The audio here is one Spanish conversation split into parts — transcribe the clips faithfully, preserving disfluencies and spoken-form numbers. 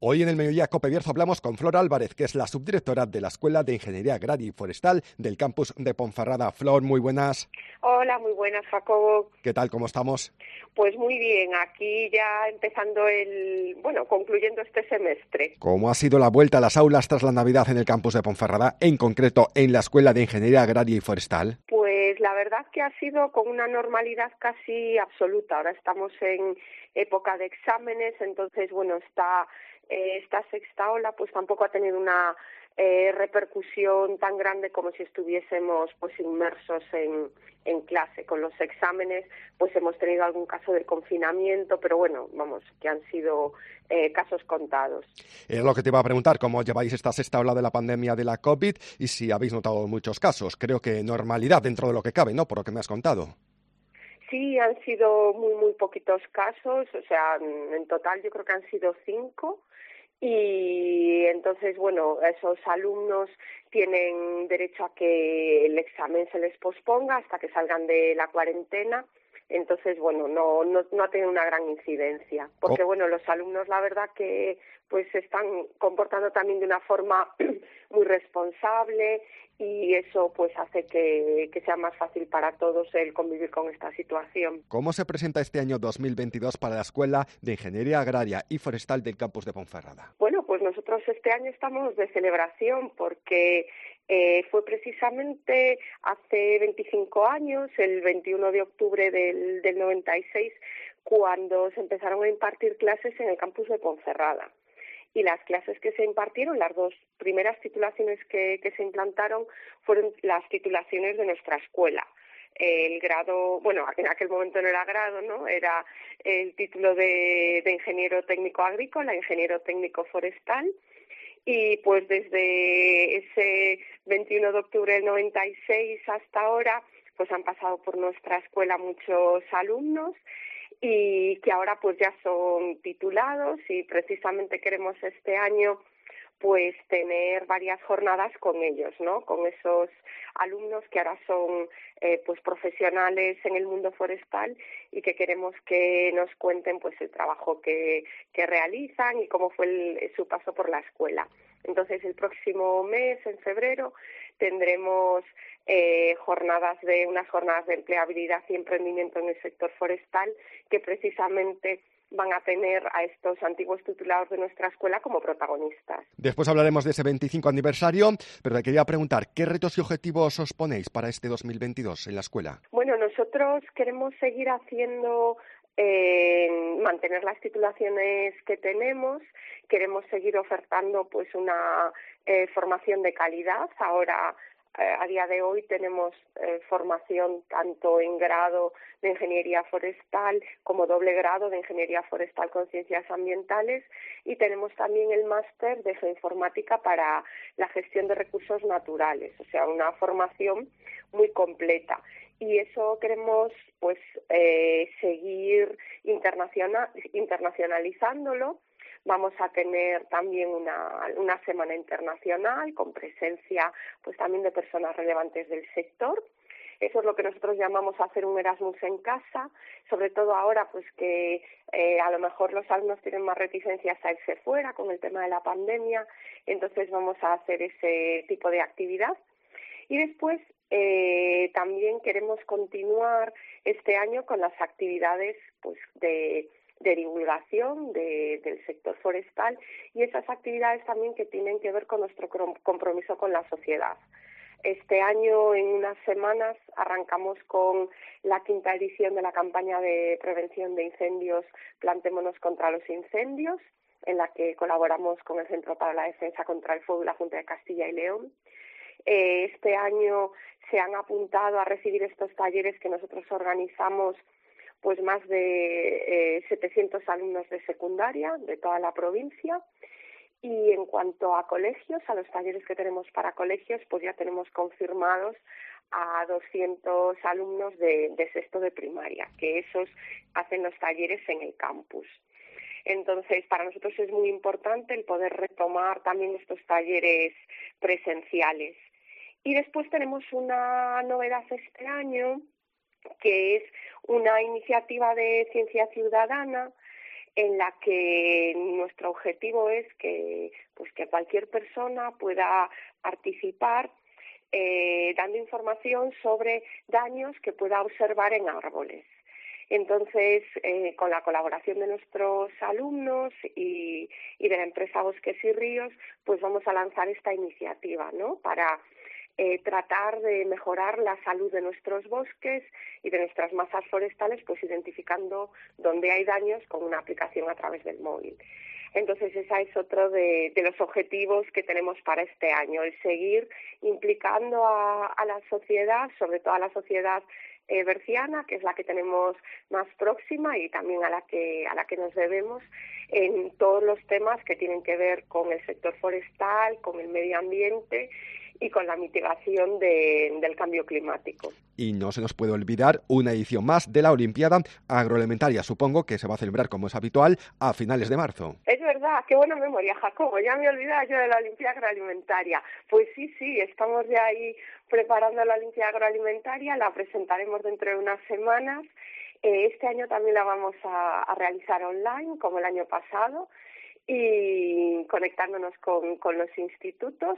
Hoy en el Mediodía COPE Bierzo hablamos con Flor Álvarez, que es la subdirectora de la Escuela de Ingeniería Agraria y Forestal del campus de Ponferrada. Flor, muy buenas. Hola, muy buenas, Jacobo. ¿Qué tal? ¿Cómo estamos? Pues muy bien, aquí ya empezando el, bueno, concluyendo este semestre. ¿Cómo ha sido la vuelta a las aulas tras la Navidad en el campus de Ponferrada, en concreto en la Escuela de Ingeniería Agraria y Forestal? Pues la verdad que ha sido con una normalidad casi absoluta. Ahora estamos en época de exámenes, entonces, bueno, está eh, esta sexta ola pues tampoco ha tenido una eh, repercusión tan grande como si estuviésemos pues inmersos en, en clase. Con los exámenes pues hemos tenido algún caso de confinamiento, pero bueno, vamos, que han sido eh, casos contados. Es lo que te iba a preguntar, ¿cómo lleváis esta sexta ola de la pandemia de la COVID y si habéis notado muchos casos? Creo que normalidad dentro de lo que cabe, ¿no? Por lo que me has contado. Sí, han sido muy, muy poquitos casos, o sea, en total yo creo que han sido cinco. Y entonces, bueno, esos alumnos tienen derecho a que el examen se les posponga hasta que salgan de la cuarentena. Entonces, bueno, no, no, no ha tenido una gran incidencia, porque, bueno, los alumnos, la verdad que pues se están comportando también de una forma muy responsable y eso pues hace que, que sea más fácil para todos el convivir con esta situación. ¿Cómo se presenta este año dos mil veintidós para la Escuela de Ingeniería Agraria y Forestal del campus de Ponferrada? Bueno, pues nosotros este año estamos de celebración porque eh, fue precisamente hace veinticinco años, el veintiuno de octubre del, del noventa y seis, cuando se empezaron a impartir clases en el campus de Ponferrada. Y las clases que se impartieron, las dos primeras titulaciones que, que se implantaron fueron las titulaciones de nuestra escuela. El grado, bueno, en aquel momento no era grado, ¿no? Era el título de, de ingeniero técnico agrícola, ingeniero técnico forestal. Y pues desde ese veintiuno de octubre del noventa y seis hasta ahora, pues han pasado por nuestra escuela muchos alumnos y que ahora pues ya son titulados y precisamente queremos este año pues tener varias jornadas con ellos, ¿no? Con esos alumnos que ahora son eh, pues profesionales en el mundo forestal y que queremos que nos cuenten pues el trabajo que, que realizan y cómo fue el, su paso por la escuela. Entonces el próximo mes, en febrero, tendremos eh, jornadas de unas jornadas de empleabilidad y emprendimiento en el sector forestal que precisamente van a tener a estos antiguos titulados de nuestra escuela como protagonistas. Después hablaremos de ese veinticinco aniversario, pero te quería preguntar, ¿qué retos y objetivos os ponéis para este dos mil veintidós en la escuela? Bueno, nosotros queremos seguir haciendo, eh, mantener las titulaciones que tenemos, queremos seguir ofertando pues una eh, formación de calidad. Ahora, a día de hoy tenemos eh, formación tanto en grado de ingeniería forestal como doble grado de ingeniería forestal con ciencias ambientales y tenemos también el máster de geoinformática para la gestión de recursos naturales, o sea, una formación muy completa. Y eso queremos pues eh, seguir internacional, internacionalizándolo. Vamos a tener también una, una semana internacional con presencia pues también de personas relevantes del sector. Eso es lo que nosotros llamamos hacer un Erasmus en casa, sobre todo ahora pues que eh, a lo mejor los alumnos tienen más reticencias a irse fuera con el tema de la pandemia, entonces vamos a hacer ese tipo de actividad. Y después eh, también queremos continuar este año con las actividades pues de de divulgación de, del sector forestal y esas actividades también que tienen que ver con nuestro compromiso con la sociedad. Este año, en unas semanas, arrancamos con la quinta edición de la campaña de prevención de incendios Plantémonos contra los incendios, en la que colaboramos con el Centro para la Defensa contra el Fuego y la Junta de Castilla y León. Eh, este año se han apuntado a recibir estos talleres que nosotros organizamos pues más de eh, setecientos alumnos de secundaria de toda la provincia. Y en cuanto a colegios, a los talleres que tenemos para colegios, pues ya tenemos confirmados a doscientos alumnos de, de sexto de primaria, que esos hacen los talleres en el campus. Entonces, para nosotros es muy importante el poder retomar también estos talleres presenciales. Y después tenemos una novedad este año, que es una iniciativa de ciencia ciudadana en la que nuestro objetivo es que, pues, que cualquier persona pueda participar eh, dando información sobre daños que pueda observar en árboles. Entonces, eh, con la colaboración de nuestros alumnos y, y de la empresa Bosques y Ríos, pues vamos a lanzar esta iniciativa, ¿no?, para eh, tratar de mejorar la salud de nuestros bosques y de nuestras masas forestales, pues identificando dónde hay daños con una aplicación a través del móvil. Entonces, ese es otro de, de los objetivos que tenemos para este año, el seguir implicando a, a la sociedad, sobre todo a la sociedad eh, berciana, que es la que tenemos más próxima y también a la que a la que nos debemos en todos los temas que tienen que ver con el sector forestal, con el medio ambiente y con la mitigación de, del cambio climático. Y no se nos puede olvidar una edición más de la Olimpiada Agroalimentaria. Supongo que se va a celebrar, como es habitual, a finales de marzo. Es verdad, qué buena memoria, Jacobo. Ya me olvidaba yo de la Olimpiada Agroalimentaria. Pues sí, sí, estamos ya ahí preparando la Olimpiada Agroalimentaria. La presentaremos dentro de unas semanas. Eh, este año también la vamos a, a realizar online, como el año pasado, y conectándonos con, con los institutos.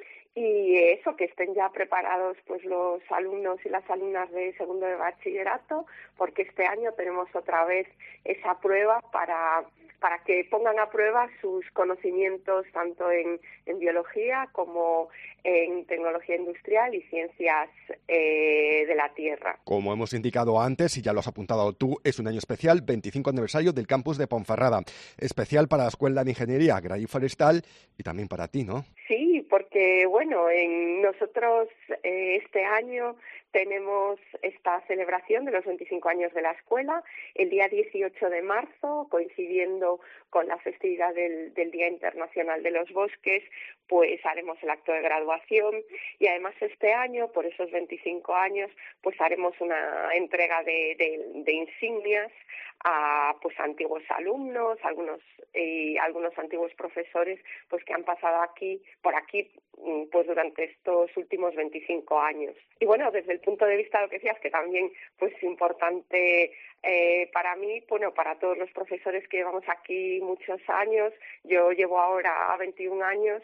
Y eso, que estén ya preparados pues los alumnos y las alumnas de segundo de bachillerato, porque este año tenemos otra vez esa prueba para, para que pongan a prueba sus conocimientos tanto en, en biología como en tecnología industrial y ciencias eh, de la tierra. Como hemos indicado antes, y ya lo has apuntado tú, es un año especial, veinticinco aniversario del campus de Ponferrada. Especial para la Escuela de Ingeniería Agraria y Forestal y también para ti, ¿no? Sí, porque bueno, en nosotros eh, este año tenemos esta celebración de los veinticinco años de la escuela, el día dieciocho de marzo, coincidiendo con la festividad del, del Día Internacional de los Bosques, pues haremos el acto de graduación y además este año, por esos veinticinco años, pues haremos una entrega de, de, de insignias a pues antiguos alumnos, algunos y algunos antiguos profesores, pues que han pasado aquí por aquí pues durante estos últimos veinticinco años. Y bueno, desde el punto de vista de lo que decías, que también pues importante eh, para mí, bueno, para todos los profesores que llevamos aquí muchos años, yo llevo ahora veintiún años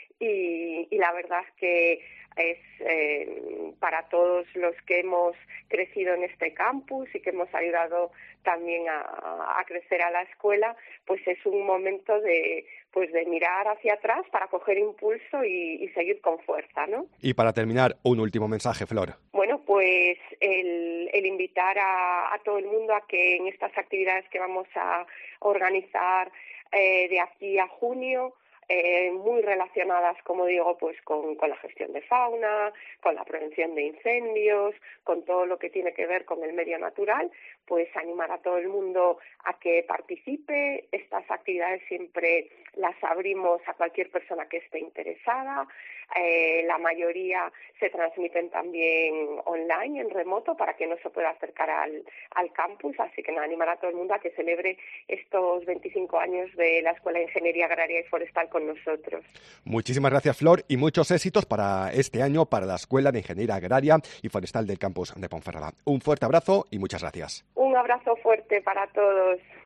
y, y la verdad es que es eh, para todos los que hemos crecido en este campus y que hemos ayudado también a, a crecer a la escuela, pues es un momento de pues de mirar hacia atrás para coger impulso y, y seguir con fuerza, ¿no? Y para terminar, un último mensaje, Flor. Bueno, pues el, el invitar a, a todo el mundo a que en estas actividades que vamos a organizar eh, de aquí a junio, Eh, muy relacionadas, como digo, pues con, con la gestión de fauna, con la prevención de incendios, con todo lo que tiene que ver con el medio natural, pues animar a todo el mundo a que participe. Estas actividades siempre las abrimos a cualquier persona que esté interesada. Eh, la mayoría se transmiten también online, en remoto, para que no se pueda acercar al, al campus, así que nada, animar a todo el mundo a que celebre estos veinticinco años de la Escuela de Ingeniería Agraria y Forestal con nosotros. Muchísimas gracias, Flor, y muchos éxitos para este año para la Escuela de Ingeniería Agraria y Forestal del campus de Ponferrada. Un fuerte abrazo y muchas gracias. Un abrazo fuerte para todos.